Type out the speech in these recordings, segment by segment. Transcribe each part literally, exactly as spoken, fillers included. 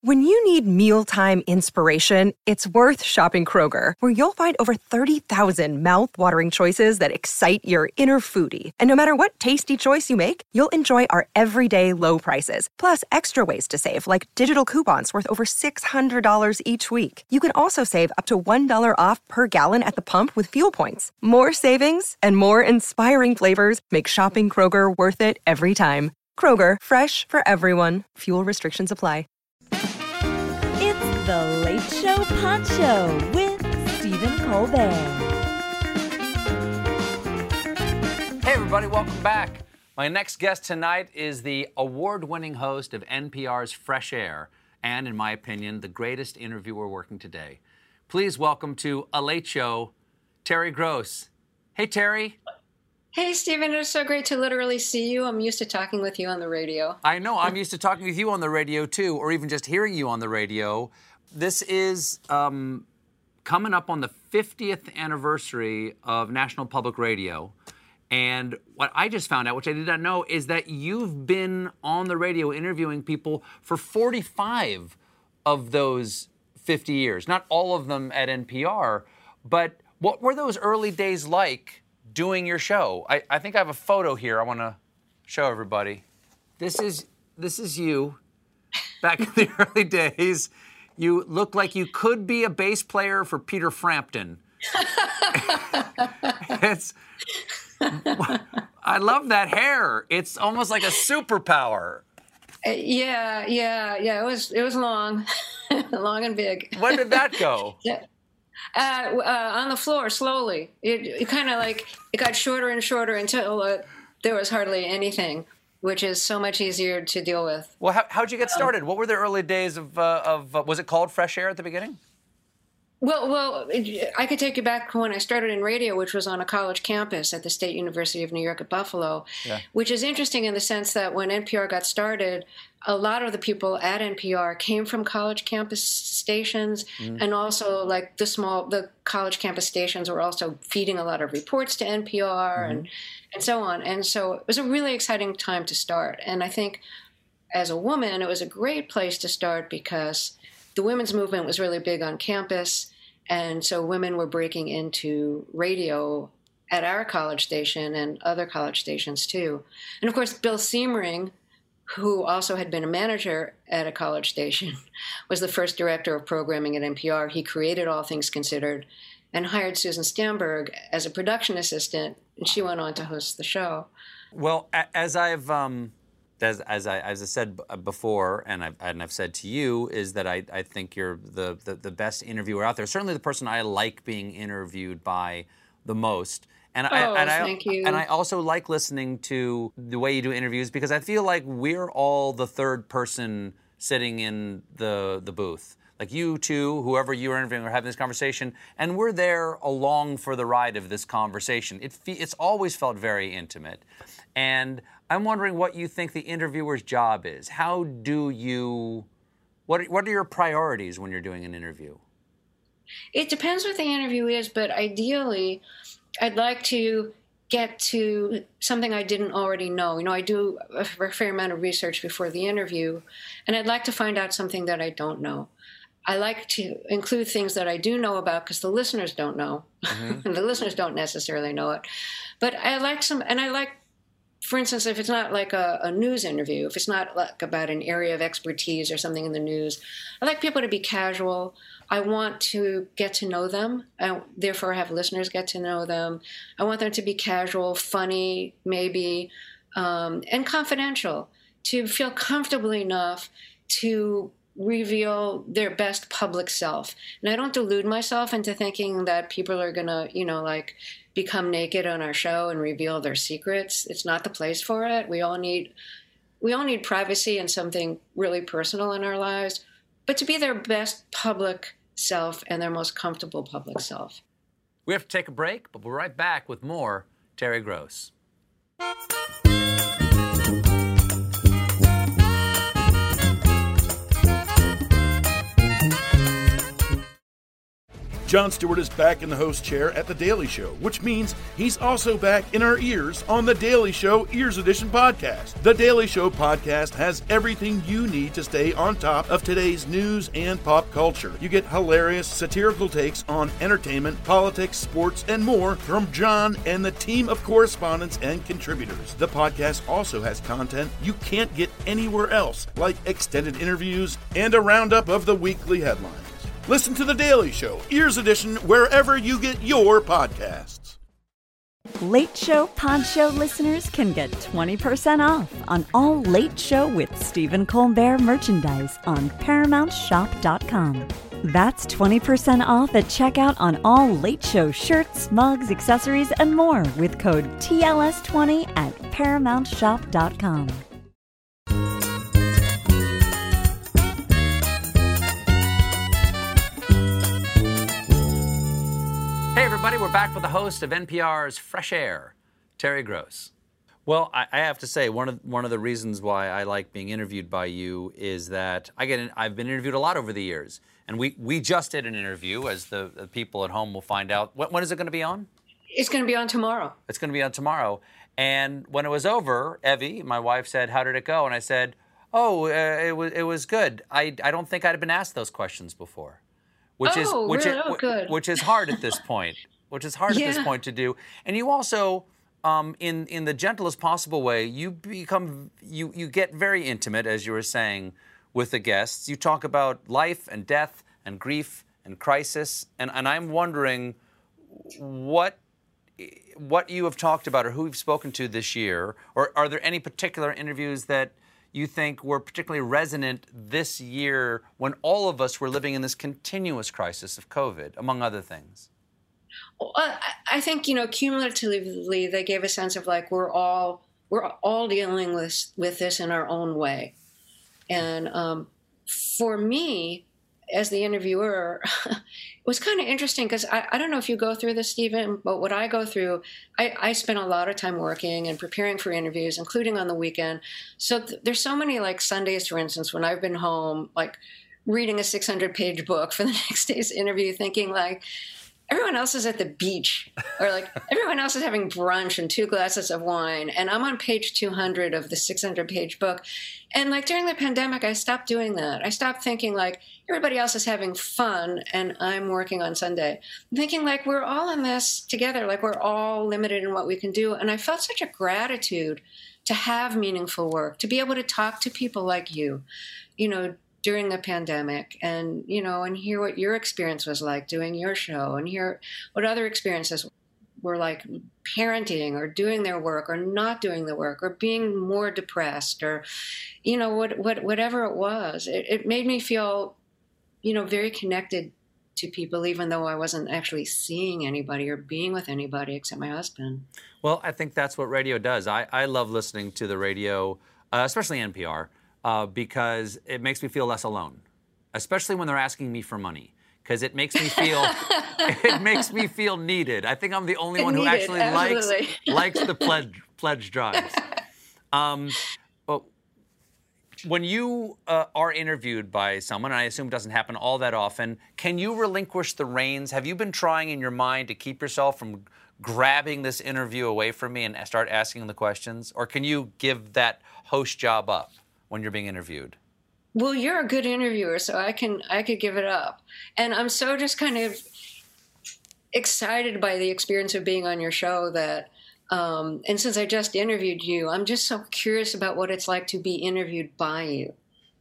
When you need mealtime inspiration, it's worth shopping Kroger, where you'll find over thirty thousand mouth-watering choices that excite your inner foodie. And no matter what tasty choice you make, you'll enjoy our everyday low prices, plus extra ways to save, like digital coupons worth over six hundred dollars each week. You can also save up to one dollar off per gallon at the pump with fuel points. More savings and more inspiring flavors make shopping Kroger worth it every time. Kroger, fresh for everyone. Fuel restrictions apply. It's The Late Show Poncho with Stephen Colbert. Hey everybody, welcome back. My next guest tonight is the award-winning host of N P R's Fresh Air, and in my opinion, the greatest interviewer working today. Please welcome to A Late Show, Terry Gross. Hey Terry. Hey, Stephen, it's so great to literally see you. I'm used to talking with you on the radio. I know. I'm used to talking with you on the radio, too, or even just hearing you on the radio. This is um, coming up on the fiftieth anniversary of National Public Radio. And what I just found out, which I did not know, is that you've been on the radio interviewing people for forty-five of those fifty years. Not all of them at N P R, but what were those early days like doing your show? I, I think I have a photo here I want to show everybody. This is this is you back in the early days. You look like you could be a bass player for Peter Frampton. It's I love that hair. It's almost like a superpower. Uh, yeah, yeah, yeah. It was it was long, long and big. When did that go? Yeah. Uh, uh, on the floor, slowly. It, it kind of like, it got shorter and shorter until uh, there was hardly anything, which is so much easier to deal with. Well, how, how'd you get started? Um, what were the early days of, uh, of uh, was it called Fresh Air at the beginning? Well, well, I could take you back when I started in radio, which was on a college campus at the State University of New York at Buffalo, yeah. Which is interesting in the sense that when N P R got started, a lot of the people at N P R came from college campus stations, mm. and also like the small, the college campus stations were also feeding a lot of reports to N P R mm. and, and so on. And so it was a really exciting time to start. And I think as a woman, it was a great place to start because the women's movement was really big on campus. And so women were breaking into radio at our college station and other college stations too. And of course, Bill Siemering, who also had been a manager at a college station, was the first director of programming at N P R. He created All Things Considered and hired Susan Stamberg as a production assistant, and she went on to host the show. Well, as I've um, as as I as I said before, and I've and I've said to you, is that I, I think you're the, the the best interviewer out there. Certainly, the person I like being interviewed by the most. And oh, I, and thank I, you. And I also like listening to the way you do interviews because I feel like we're all the third person sitting in the the booth. Like you two, whoever you're interviewing, are having this conversation, and we're there along for the ride of this conversation. It fe- it's always felt very intimate. And I'm wondering what you think the interviewer's job is. How do you, what are, what are your priorities when you're doing an interview? It depends what the interview is, but ideally, I'd like to get to something I didn't already know. You know, I do a fair amount of research before the interview, and I'd like to find out something that I don't know. I like to include things that I do know about because the listeners don't know. Mm-hmm. And the listeners don't necessarily know it. But I like some, and I like, for instance, if it's not like a, a news interview, if it's not like about an area of expertise or something in the news, I like people to be casual. I want to get to know them. I therefore have listeners get to know them. I want them to be casual, funny, maybe, um, and confidential, to feel comfortable enough to reveal their best public self. And I don't delude myself into thinking that people are going to, you know, like become naked on our show and reveal their secrets. It's not the place for it. We all need, we all need privacy and something really personal in our lives, but to be their best public self and their most comfortable public self. We have to take a break, but we're right back with more Terry Gross. Jon Stewart is back in the host chair at The Daily Show, which means he's also back in our ears on The Daily Show Ears Edition podcast. The Daily Show podcast has everything you need to stay on top of today's news and pop culture. You get hilarious, satirical takes on entertainment, politics, sports, and more from Jon and the team of correspondents and contributors. The podcast also has content you can't get anywhere else, like extended interviews and a roundup of the weekly headlines. Listen to The Daily Show, Ears Edition, wherever you get your podcasts. Late Show Pod Show listeners can get twenty percent off on all Late Show with Stephen Colbert merchandise on paramount shop dot com. That's twenty percent off at checkout on all Late Show shirts, mugs, accessories, and more with code T L S twenty at paramount shop dot com. Hey everybody, we're back with the host of N P R's Fresh Air, Terry Gross. Well, I, I have to say, one of one of the reasons why I like being interviewed by you is that I get in, I've been interviewed a lot over the years, and we, we just did an interview, as the, the people at home will find out. When, when is it going to be on? It's going to be on tomorrow. It's going to be on tomorrow. And when it was over, Evie, my wife, said, "How did it go?" And I said, "Oh, uh, it was it was good. I I don't think I'd been asked those questions before." Which oh, is which really? is oh, good. which is hard at this point. Which is hard yeah. at this point to do. And you also, um, in in the gentlest possible way, you become you you get very intimate, as you were saying, with the guests. You talk about life and death and grief and crisis. And and I'm wondering what what you have talked about or who you've spoken to this year, or are there any particular interviews that you think were particularly resonant this year when all of us were living in this continuous crisis of COVID, among other things? Well, I, I think, you know, cumulatively, they gave a sense of like we're all we're all dealing with with this in our own way. And um, for me, as the interviewer, it was kind of interesting because I, I don't know if you go through this, Stephen, but what I go through, I, I spend a lot of time working and preparing for interviews, including on the weekend. So th- there's so many like Sundays, for instance, when I've been home, like reading a six hundred page book for the next day's interview, thinking like, everyone else is at the beach, or like everyone else is having brunch and two glasses of wine. And I'm on page two hundred of the six hundred page book. And like during the pandemic, I stopped doing that. I stopped thinking like everybody else is having fun and I'm working on Sunday. I'm thinking like we're all in this together, like we're all limited in what we can do. And I felt such a gratitude to have meaningful work, to be able to talk to people like you, you know, during the pandemic, and, you know, and hear what your experience was like doing your show, and hear what other experiences were like parenting or doing their work or not doing the work or being more depressed or, you know, what, what, whatever it was. It, it made me feel, you know, very connected to people, even though I wasn't actually seeing anybody or being with anybody except my husband. Well, I think that's what radio does. I, I love listening to the radio, uh, especially N P R. Uh, because it makes me feel less alone, especially when they're asking me for money, because it makes me feel it makes me feel needed. I think I'm the only one who needed, actually absolutely. likes likes the pledge pledge drives. Um, but when you uh, are interviewed by someone, and I assume it doesn't happen all that often, can you relinquish the reins? Have you been trying in your mind to keep yourself from grabbing this interview away from me and start asking the questions, or can you give that host job up when you're being interviewed? Well, you're a good interviewer, so I can I could give it up. And I'm so just kind of excited by the experience of being on your show that, um, and since I just interviewed you, I'm just so curious about what it's like to be interviewed by you.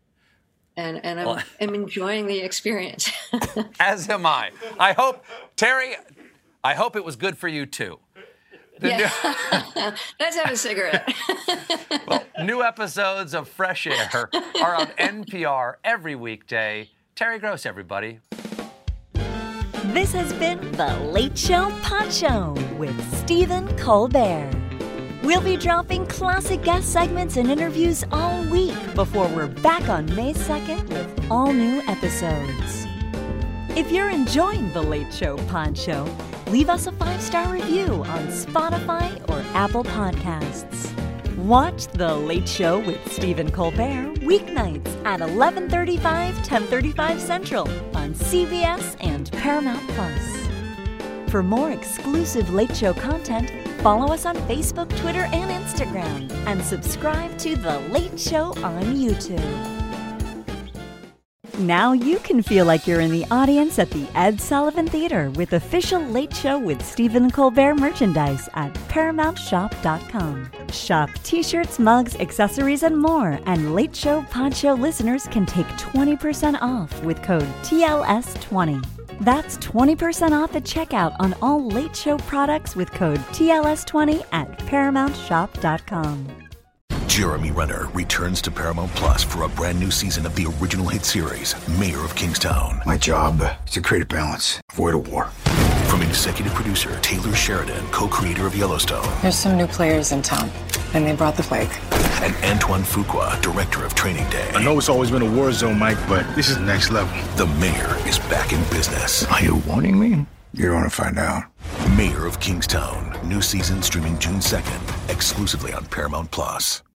And and I'm, well, I'm enjoying the experience. As am I. I hope, Terry, I hope it was good for you too. The yeah. New... Let's have a cigarette. Well, new episodes of Fresh Air are on N P R every weekday. Terry Gross, everybody. This has been The Late Show Pod Show with Stephen Colbert. We'll be dropping classic guest segments and interviews all week before we're back on May second with all new episodes. If you're enjoying The Late Show Pod Show, leave us a five-star review on Spotify or Apple Podcasts. Watch The Late Show with Stephen Colbert weeknights at eleven thirty-five, ten thirty-five Central on on C B S and Paramount Plus. For more exclusive Late Show content, follow us on Facebook, Twitter, and Instagram, and subscribe to The Late Show on YouTube. Now you can feel like you're in the audience at the Ed Sullivan Theater with official Late Show with Stephen Colbert merchandise at paramount shop dot com. Shop t-shirts, mugs, accessories, and more, and Late Show Pod Show listeners can take twenty percent off with code T L S twenty. That's twenty percent off at checkout on all Late Show products with code T L S twenty at paramount shop dot com. Jeremy Renner returns to Paramount Plus for a brand new season of the original hit series, Mayor of Kingstown. My job is to create a balance, avoid a war. From executive producer Taylor Sheridan, co-creator of Yellowstone. There's some new players in town, and they brought the plague. And Antoine Fuqua, director of Training Day. I know it's always been a war zone, Mike, but this is next level. The Mayor is back in business. Are you warning me? You're going to find out. Mayor of Kingstown. New season streaming June second, exclusively on Paramount Plus.